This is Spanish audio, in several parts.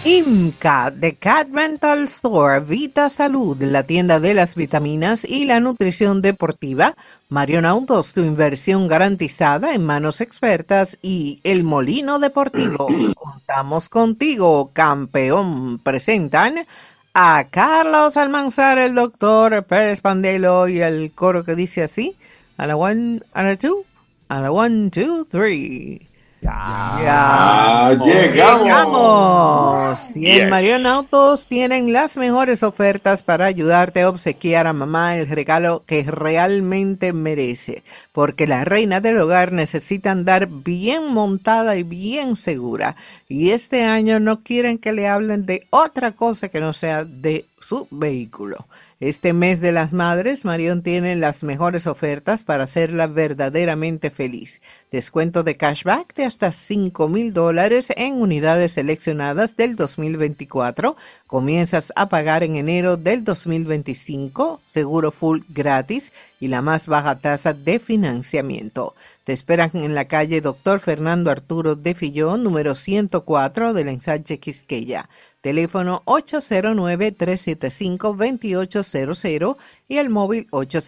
IMCA, The Cat Rental Store, Vita Salud, la tienda de las vitaminas y la nutrición deportiva, Marion Autos, tu inversión garantizada en manos expertas y El Molino Deportivo. Contamos contigo, campeón. Presentan a Carlos Almanzar, el doctor Pérez Pandelo y el coro que dice así, a la one, a la two, a la one, two, three. Ya llegamos. Y en Marion Autos tienen las mejores ofertas para ayudarte a obsequiar a mamá el regalo que realmente merece. Porque la reina del hogar necesita andar bien montada y bien segura. Y este año no quieren que le hablen de otra cosa que no sea de su vehículo. Este mes de las madres, Marion tiene las mejores ofertas para hacerla verdaderamente feliz. Descuento de cashback de hasta $5,000 en unidades seleccionadas del 2024. Comienzas a pagar en enero del 2025. Seguro full gratis y la más baja tasa de financiamiento. Te esperan en la calle Dr. Fernando Arturo de Fillón, número 104 del ensanche Quisqueya. Teléfono 809-375-2800 y el móvil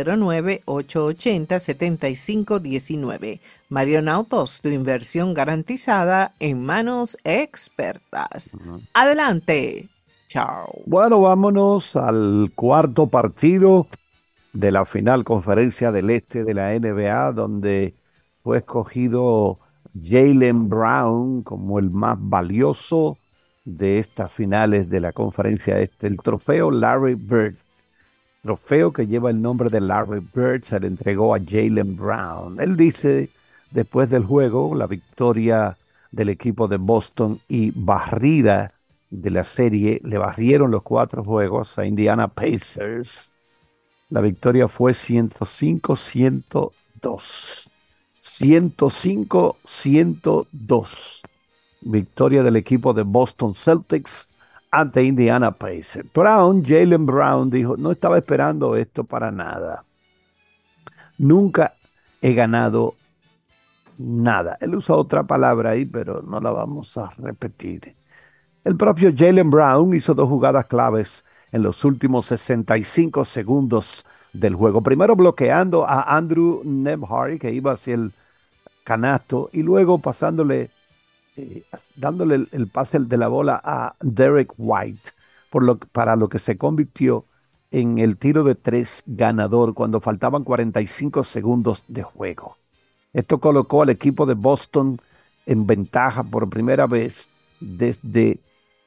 809-880-7519. Marion Autos, tu inversión garantizada en manos expertas. Adelante, Charles. Bueno, vámonos al cuarto partido de la final conferencia del Este de la NBA, donde fue escogido Jaylen Brown como el más valioso de estas finales de la conferencia Este, el trofeo Larry Bird. Trofeo que lleva el nombre de Larry Bird, se le entregó a Jaylen Brown. Él dice, después del juego, la victoria del equipo de Boston y barrida de la serie, le barrieron los 4 juegos a Indiana Pacers. La victoria fue 105-102. 105-102. Victoria del equipo de Boston Celtics ante Indiana Pacers. Jaylen Brown dijo, no estaba esperando esto para nada. Nunca he ganado nada. Él usa otra palabra ahí, pero no la vamos a repetir. El propio Jaylen Brown hizo 2 jugadas claves en los últimos 65 segundos del juego. Primero bloqueando a Andrew Nembhard, que iba hacia el canasto, y luego pasándole, dándole el pase de la bola a Derek White, para lo que se convirtió en el tiro de 3 ganador cuando faltaban 45 segundos de juego. Esto colocó al equipo de Boston en ventaja por primera vez desde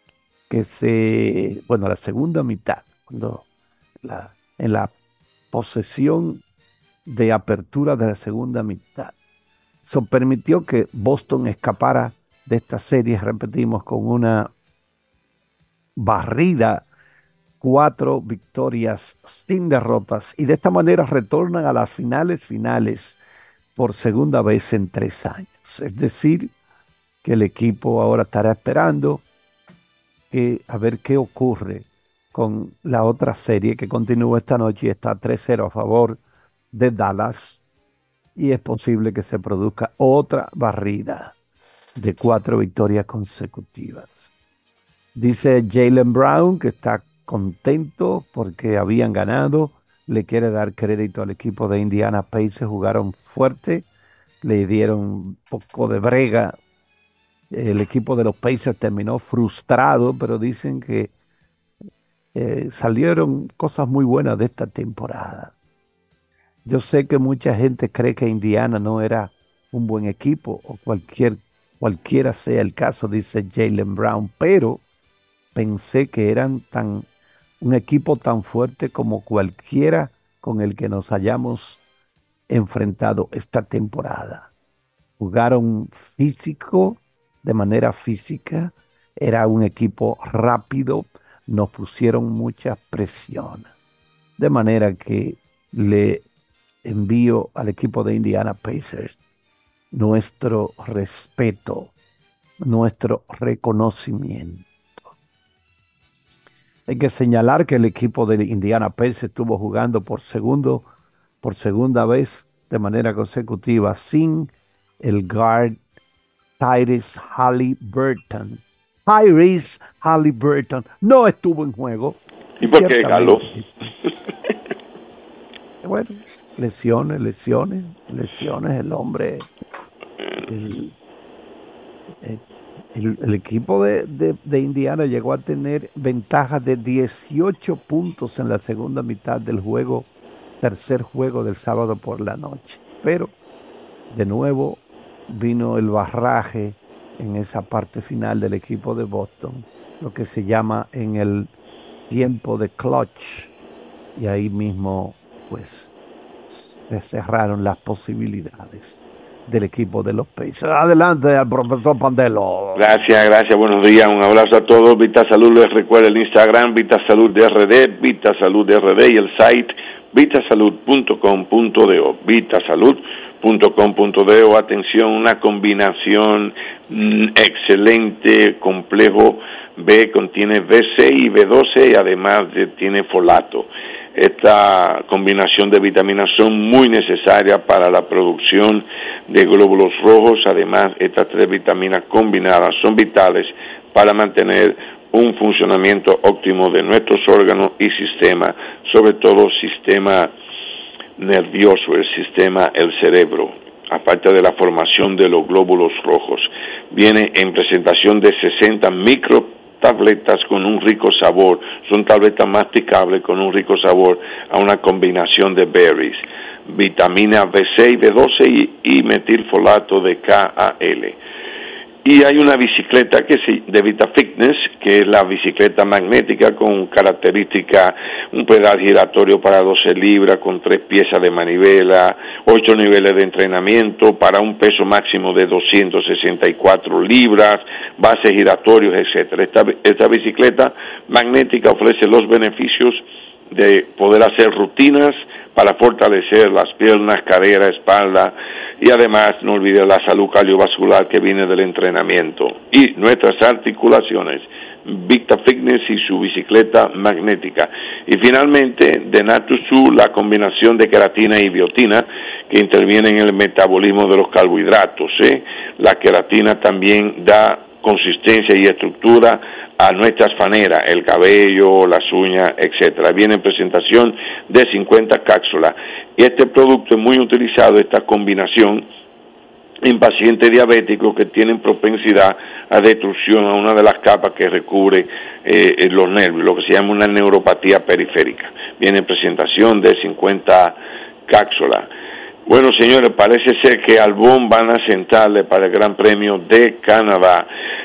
la segunda mitad, en la posesión de apertura de la segunda mitad. Eso permitió que Boston escapara de esta serie, repetimos, con una barrida, 4 victorias sin derrotas, y de esta manera retornan a las finales por segunda vez en 3 años. Es decir, que el equipo ahora estará esperando a ver qué ocurre con la otra serie que continúa esta noche y está 3-0 a favor de Dallas, y es posible que se produzca otra barrida de 4 victorias consecutivas. Dice Jaylen Brown que está contento porque habían ganado, le quiere dar crédito al equipo de Indiana Pacers, jugaron fuerte, le dieron un poco de brega. El equipo de los Pacers terminó frustrado, pero dicen que salieron cosas muy buenas de esta temporada. Yo sé que mucha gente cree que Indiana no era un buen equipo, o cualquiera sea el caso, dice Jaylen Brown, pero pensé que eran un equipo tan fuerte como cualquiera con el que nos hayamos enfrentado esta temporada. Jugaron de manera física, era un equipo rápido, nos pusieron mucha presión. De manera que le envío al equipo de Indiana Pacers nuestro respeto, nuestro reconocimiento. Hay que señalar que el equipo de Indiana Pacers estuvo jugando por segunda vez de manera consecutiva sin el guard Tyrese Halliburton. Tyrese Halliburton no estuvo en juego. ¿Y por qué, Carlos? Bueno, lesiones, el hombre. El equipo de Indiana llegó a tener ventajas de 18 puntos en la segunda mitad del tercer juego del sábado por la noche. Pero, de nuevo, vino el barraje en esa parte final del equipo de Boston, lo que se llama en el tiempo de clutch. Y ahí mismo, pues, se cerraron las posibilidades del equipo de los Pacers. Adelante al profesor Pandelo. Gracias, buenos días, un abrazo a todos. Vita Salud, les recuerda el Instagram, Vita Salud DRD, Vita Salud DRD, y el site vitasalud.com.do, vitasalud.com.do. Atención, una combinación excelente, complejo B, contiene B6 y B12 y además tiene folato. Esta combinación de vitaminas son muy necesarias para la producción de glóbulos rojos. Además, estas tres vitaminas combinadas son vitales para mantener un funcionamiento óptimo de nuestros órganos y sistemas, sobre todo sistema nervioso, el cerebro, aparte de la formación de los glóbulos rojos. Viene en presentación de 60 tabletas con un rico sabor, son tabletas masticables con un rico sabor a una combinación de berries, vitamina B6, B12 y metilfolato de KAL. Y hay una bicicleta de VitaFitness, que es la bicicleta magnética con característica, un pedal giratorio para 12 libras, con 3 piezas de manivela, 8 niveles de entrenamiento, para un peso máximo de 264 libras, bases giratorios, etc. Esta bicicleta magnética ofrece los beneficios de poder hacer rutinas para fortalecer las piernas, cadera, espalda, y además no olvide la salud cardiovascular que viene del entrenamiento y nuestras articulaciones. VitaFitness y su bicicleta magnética. Y finalmente, de Natusu, la combinación de queratina y biotina que interviene en el metabolismo de los carbohidratos. La queratina también da consistencia y estructura a nuestras faneras, el cabello, las uñas, etcétera. Viene en presentación de 50 cápsulas. Y este producto es muy utilizado, esta combinación, en pacientes diabéticos que tienen propensidad a destrucción a una de las capas que recubre los nervios, lo que se llama una neuropatía periférica. Viene en presentación de 50 cápsulas. Bueno, señores, parece ser que Albon van a sentarle para el Gran Premio de Canadá.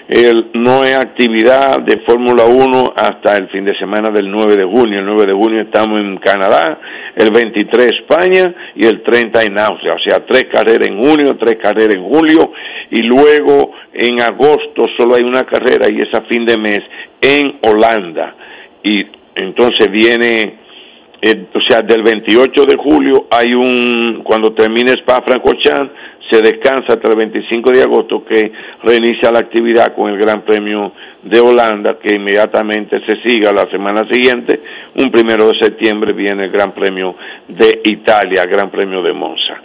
No hay actividad de Fórmula 1 hasta el fin de semana del 9 de junio. El 9 de junio estamos en Canadá, el 23 España y el 30 en Austria. O sea, 3 carreras en junio, 3 carreras en julio, y luego en agosto solo hay una carrera y es a fin de mes en Holanda. Y entonces viene... o sea, del 28 de julio cuando termine Spa-Francorchamps, se descansa hasta el 25 de agosto, que reinicia la actividad con el Gran Premio de Holanda, que inmediatamente se siga la semana siguiente, un 1 de septiembre viene el Gran Premio de Italia, Gran Premio de Monza.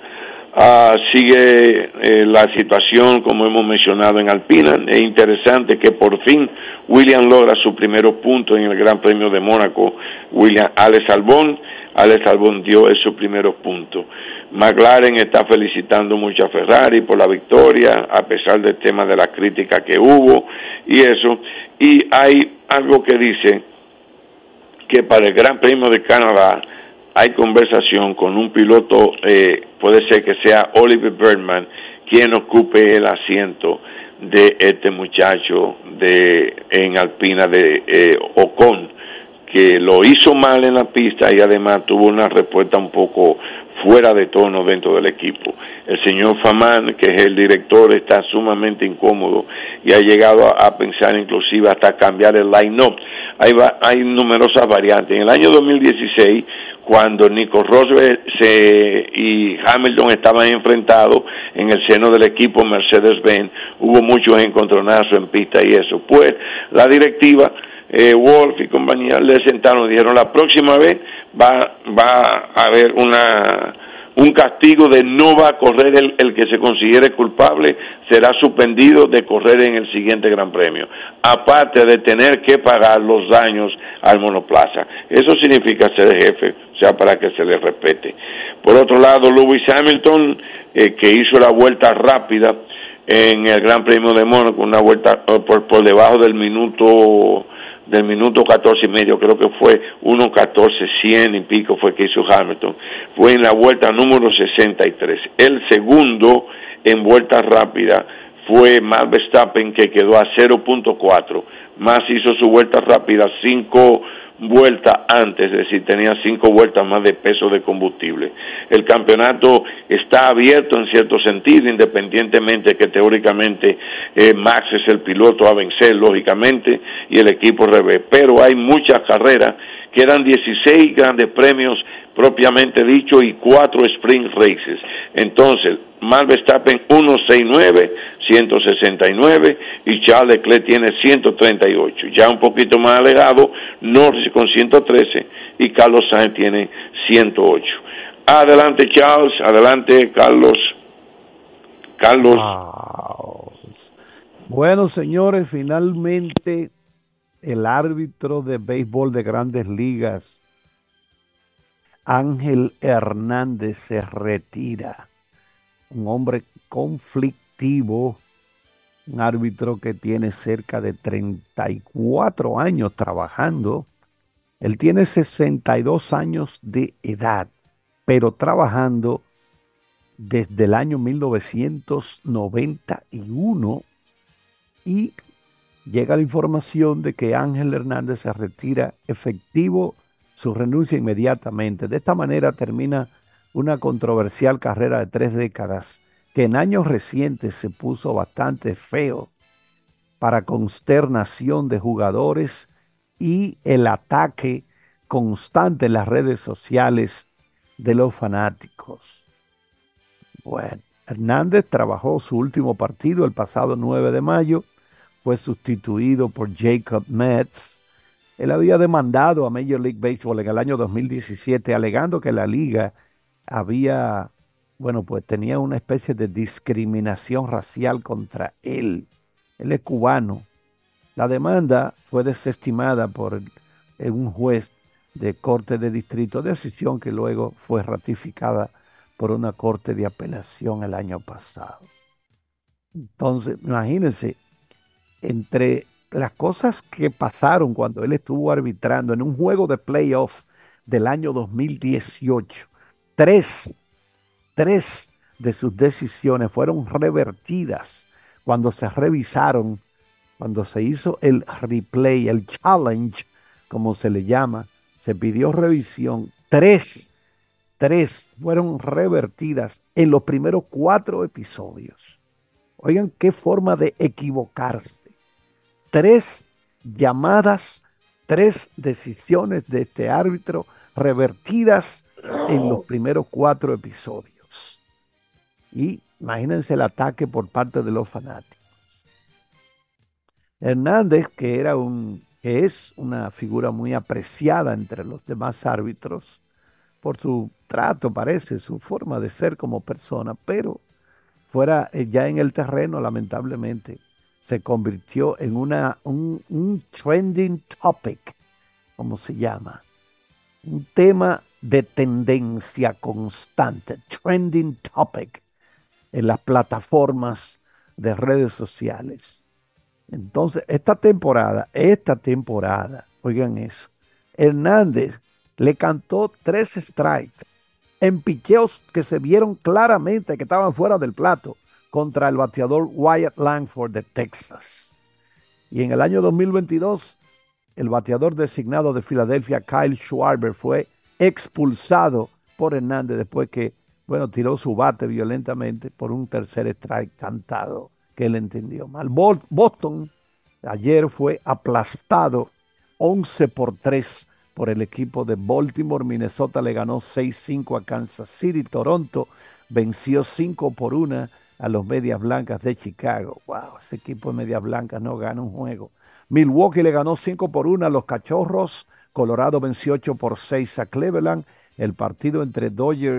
Sigue la situación, como hemos mencionado, en Alpina. Es interesante que por fin Williams logra su primer punto en el Gran Premio de Mónaco. Alex Albon dio su primer punto. McLaren está felicitando mucho a Ferrari por la victoria, a pesar del tema de la crítica que hubo y eso. Y hay algo que dice que para el Gran Premio de Canadá hay conversación con un piloto, puede ser que sea Oliver Bergman, quien ocupe el asiento de este muchacho en Alpina de Ocon, que lo hizo mal en la pista y además tuvo una respuesta un poco fuera de tono dentro del equipo. El señor Faman, que es el director, está sumamente incómodo y ha llegado a pensar inclusive hasta cambiar el line-up. Hay numerosas variantes. En el año 2016, cuando Nico Rosberg y Hamilton estaban enfrentados en el seno del equipo Mercedes-Benz, hubo muchos encontronazos en pista y eso. Pues la directiva, Wolf y compañía, le sentaron y dijeron: la próxima vez va a haber un castigo de no va a correr el que se considere culpable, será suspendido de correr en el siguiente Gran Premio, aparte de tener que pagar los daños al monoplaza. Eso significa ser jefe, o sea, para que se le respete. Por otro lado, Lewis Hamilton, que hizo la vuelta rápida en el Gran Premio de Mónaco, una vuelta por debajo del minuto 14 y medio, creo que fue 1:14:100 y pico fue que hizo Hamilton, fue en la vuelta número 63. El segundo en vuelta rápida fue Max Verstappen, que quedó a 0.4, más hizo su vuelta rápida 5 vueltas antes, es decir, tenía 5 vueltas más de peso de combustible. El campeonato está abierto en cierto sentido, independientemente que teóricamente Max es el piloto a vencer, lógicamente, y el equipo revés, pero hay muchas carreras, quedan 16 grandes premios propiamente dicho y 4 sprint races. Entonces, Max Verstappen 169, 169 y Charles Leclerc tiene 138. Ya un poquito más alejado, Norris con 113 y Carlos Sainz tiene 108. Adelante Charles, adelante Carlos. Wow. Bueno, señores, finalmente el árbitro de béisbol de Grandes Ligas, Ángel Hernández, se retira. Un hombre conflictivo, un árbitro que tiene cerca de 34 años trabajando. Él tiene 62 años de edad, pero trabajando desde el año 1991 y llega la información de que Ángel Hernández se retira efectivo su renuncia inmediatamente. De esta manera termina una controversial carrera de 3 décadas que en años recientes se puso bastante feo para consternación de jugadores y el ataque constante en las redes sociales de los fanáticos. Bueno, Hernández trabajó su último partido el pasado 9 de mayo, fue sustituido por Jacob Metz. Él había demandado a Major League Baseball en el año 2017 alegando que la liga había, pues tenía una especie de discriminación racial contra él. Él es cubano. La demanda fue desestimada por un juez de corte de distrito, decisión que luego fue ratificada por una corte de apelación el año pasado. Entonces, imagínense, entre las cosas que pasaron cuando él estuvo arbitrando en un juego de playoff del año 2018, tres de sus decisiones fueron revertidas cuando se revisaron, cuando se hizo el replay, el challenge, como se le llama, se pidió revisión. Tres fueron revertidas en los primeros 4 episodios. Oigan qué forma de equivocarse. 3 llamadas, 3 decisiones de este árbitro revertidas en los primeros 4 episodios. Y imagínense el ataque por parte de los fanáticos. Hernández, que es una figura muy apreciada entre los demás árbitros por su trato, parece, su forma de ser como persona, pero fuera ya en el terreno, lamentablemente, se convirtió en un trending topic, como se llama, un tema de tendencia constante, trending topic en las plataformas de redes sociales. Entonces, esta temporada, oigan eso, Hernández le cantó 3 strikes en picheos que se vieron claramente que estaban fuera del plato contra el bateador Wyatt Langford de Texas. Y en el año 2022, el bateador designado de Filadelfia, Kyle Schwarber, fue expulsado por Hernández después que, tiró su bate violentamente por un tercer strike cantado que él entendió mal. Boston ayer fue aplastado 11-3 por el equipo de Baltimore. Minnesota le ganó 6-5 a Kansas City. Toronto venció 5-1 a los Medias Blancas de Chicago. Wow, ese equipo de Medias Blancas no gana un juego. Milwaukee le ganó 5-1 a los Cachorros. Colorado venció 8-6 a Cleveland. El partido entre Dodgers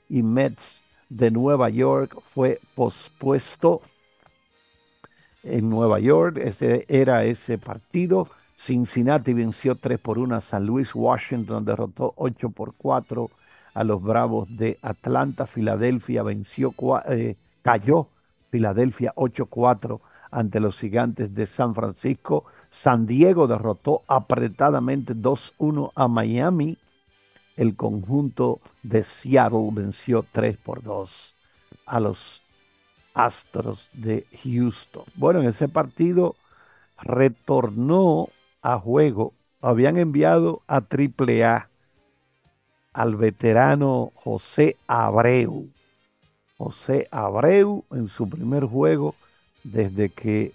y Mets de Nueva York fue pospuesto en Nueva York. Ese era ese partido. Cincinnati venció 3-1 a San Luis. Washington derrotó 8-4 a los Bravos de Atlanta. Filadelfia cayó Filadelfia 8-4 ante los Gigantes de San Francisco. San Diego derrotó apretadamente 2-1 a Miami. El conjunto de Seattle venció 3-2 a los Astros de Houston. Bueno, en ese partido retornó a juego. Habían enviado a AAA al veterano José Abreu. José Abreu en su primer juego desde que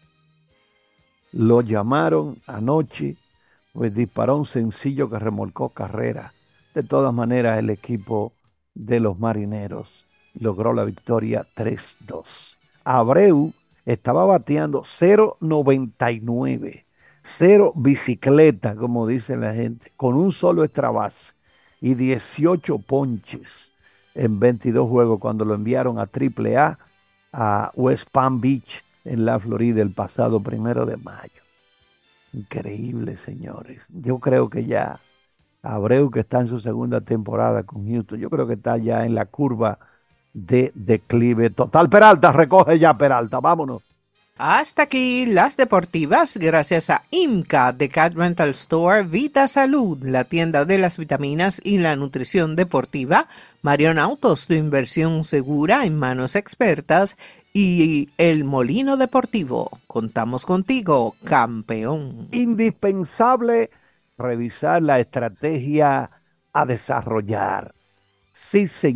lo llamaron anoche, pues disparó un sencillo que remolcó carrera. De todas maneras, el equipo de los Marineros logró la victoria 3-2. Abreu estaba bateando 0.99, cero bicicleta, como dice la gente, con un solo extra base y 18 ponches en 22 juegos cuando lo enviaron a AAA a West Palm Beach en la Florida el pasado 1 de mayo. Increíble, señores. Yo creo que ya Abreu, que está en su segunda temporada con Houston, yo creo que está ya en la curva de declive total. Peralta, recoge ya Peralta, vámonos. Hasta aquí las deportivas, gracias a IMCA de Cat Rental Store, Vita Salud, la tienda de las vitaminas y la nutrición deportiva, Marion Autos, tu inversión segura en manos expertas, y El Molino Deportivo. Contamos contigo, campeón. Indispensable revisar la estrategia a desarrollar. Sí, señor.